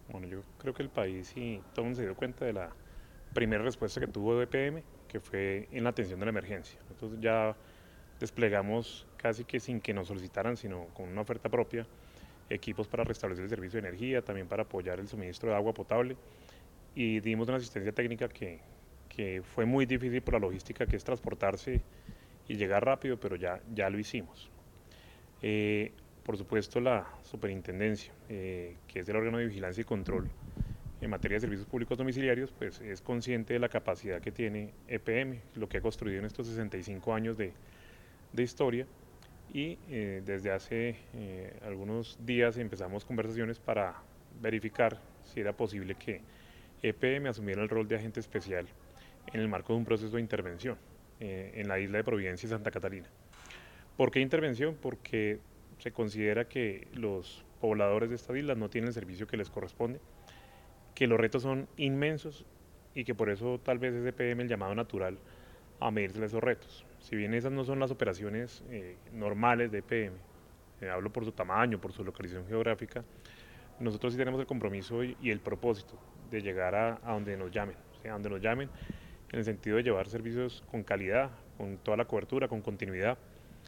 Bueno, yo creo que el país y todo el mundo se dio cuenta de la primera respuesta que tuvo EPM, que fue en la atención de la emergencia. Nosotros ya desplegamos casi que sin que nos solicitaran, sino con una oferta propia, equipos para restablecer el servicio de energía, también para apoyar el suministro de agua potable y dimos una asistencia técnica que fue muy difícil por la logística que es transportarse y llegar rápido, pero ya lo hicimos. Eh, por supuesto, la superintendencia, que es el órgano de vigilancia y control en materia de servicios públicos domiciliarios, pues es consciente de la capacidad que tiene EPM, lo que ha construido en estos 65 años de historia y desde hace algunos días empezamos conversaciones para verificar si era posible que EPM asumiera el rol de agente especial en el marco de un proceso de intervención en la isla de Providencia y Santa Catalina. ¿Por qué intervención? Porque se considera que los pobladores de estas islas no tienen el servicio que les corresponde, que los retos son inmensos y que por eso tal vez es EPM el llamado natural a medirse esos retos. Si bien esas no son las operaciones normales de EPM, hablo por su tamaño, por su localización geográfica, nosotros sí tenemos el compromiso y el propósito de llegar a donde nos llamen, o sea, a donde nos llamen en el sentido de llevar servicios con calidad, con toda la cobertura, con continuidad.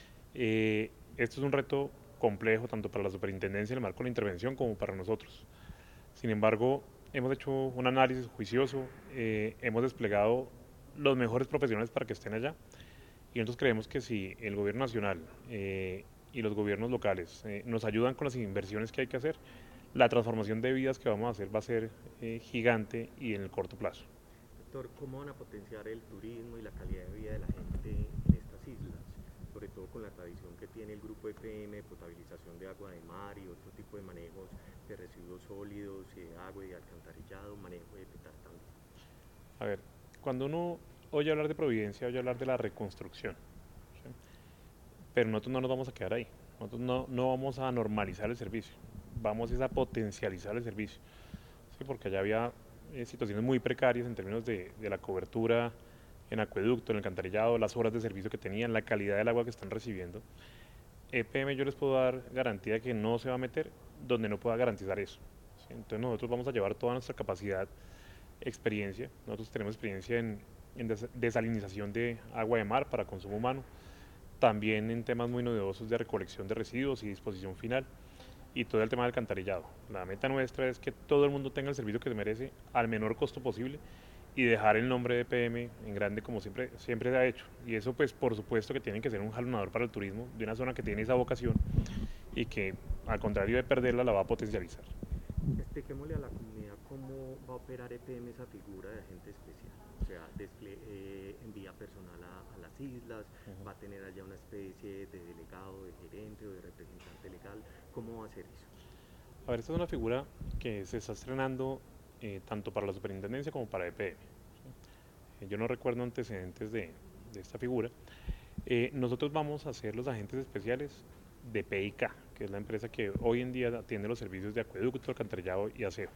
Esto es un reto complejo tanto para la superintendencia en el marco de la intervención como para nosotros. Sin embargo, hemos hecho un análisis juicioso, hemos desplegado los mejores profesionales para que estén allá y nosotros creemos que si el gobierno nacional y los gobiernos locales nos ayudan con las inversiones que hay que hacer, la transformación de vidas que vamos a hacer va a ser gigante y en el corto plazo. Doctor, ¿cómo van a potenciar el turismo y la calidad de vida de la gente en estas islas? Sobre todo con la tradición que tiene el grupo EPM, potabilización de agua de mar y otro tipo de manejos de residuos sólidos y de agua y de alcantarillado, manejo de petar también. A ver, cuando uno oye hablar de Providencia, oye hablar de la reconstrucción, ¿sí? Pero nosotros no nos vamos a quedar ahí, nosotros no vamos a normalizar el servicio, vamos a potencializar el servicio, ¿sí? Porque allá había situaciones muy precarias en términos de la cobertura en acueducto, en el alcantarillado, las horas de servicio que tenían, la calidad del agua que están recibiendo. EPM yo les puedo dar garantía de que no se va a meter donde no pueda garantizar eso, ¿sí? Entonces nosotros vamos a llevar toda nuestra capacidad, experiencia, nosotros tenemos experiencia en desalinización de agua de mar para consumo humano, también en temas muy novedosos de recolección de residuos y disposición final y todo el tema del alcantarillado. La meta nuestra es que todo el mundo tenga el servicio que se merece al menor costo posible y dejar el nombre de PM en grande como siempre se ha hecho. Y eso pues por supuesto que tiene que ser un jalonador para el turismo de una zona que tiene esa vocación y que al contrario de perderla la va a potencializar. Expliquémosle a la comunidad cómo va a operar EPM esa figura de agente especial. O sea, envía personal a las islas, va a tener allá una especie de delegado, de gerente o de representante legal. ¿Cómo va a hacer eso? A ver, esta es una figura que se está estrenando tanto para la superintendencia como para EPM. Yo no recuerdo antecedentes de esta figura. Nosotros vamos a ser los agentes especiales de PIK, que es la empresa que hoy en día atiende los servicios de acueducto, alcantarillado y aseo.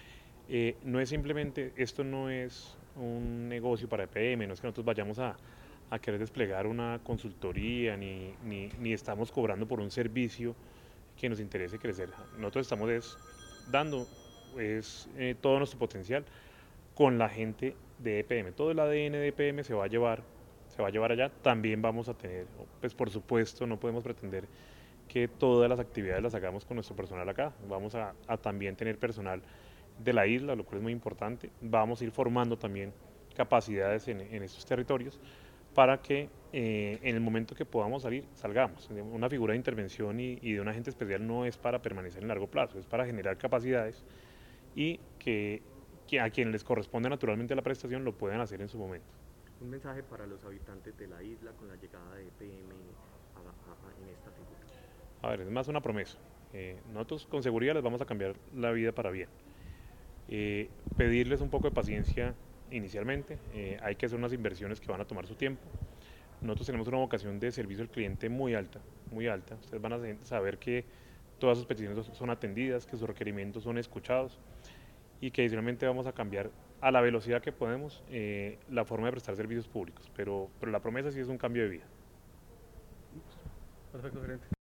No es simplemente, esto no es un negocio para EPM, no es que nosotros vayamos a querer desplegar una consultoría, ni estamos cobrando por un servicio que nos interese crecer. Nosotros estamos dando todo nuestro potencial con la gente de EPM. Todo el ADN de EPM se va a llevar allá. También vamos a tener, pues por supuesto, no podemos pretender que todas las actividades las hagamos con nuestro personal acá. Vamos a también tener personal de la isla, lo cual es muy importante. Vamos a ir formando también capacidades en estos territorios para que en el momento que podamos salir, salgamos. Una figura de intervención y de un agente especial no es para permanecer en largo plazo, es para generar capacidades y que a quien les corresponde naturalmente la prestación lo puedan hacer en su momento. Un mensaje para los habitantes de la isla con la llegada de EPM en esta figura. A ver, es más una promesa. Nosotros con seguridad les vamos a cambiar la vida para bien. Pedirles un poco de paciencia inicialmente. Hay que hacer unas inversiones que van a tomar su tiempo. Nosotros tenemos una vocación de servicio al cliente muy alta, muy alta. Ustedes van a saber que todas sus peticiones son atendidas, que sus requerimientos son escuchados y que adicionalmente vamos a cambiar a la velocidad que podemos la forma de prestar servicios públicos. Pero la promesa sí es un cambio de vida. Perfecto, gerente.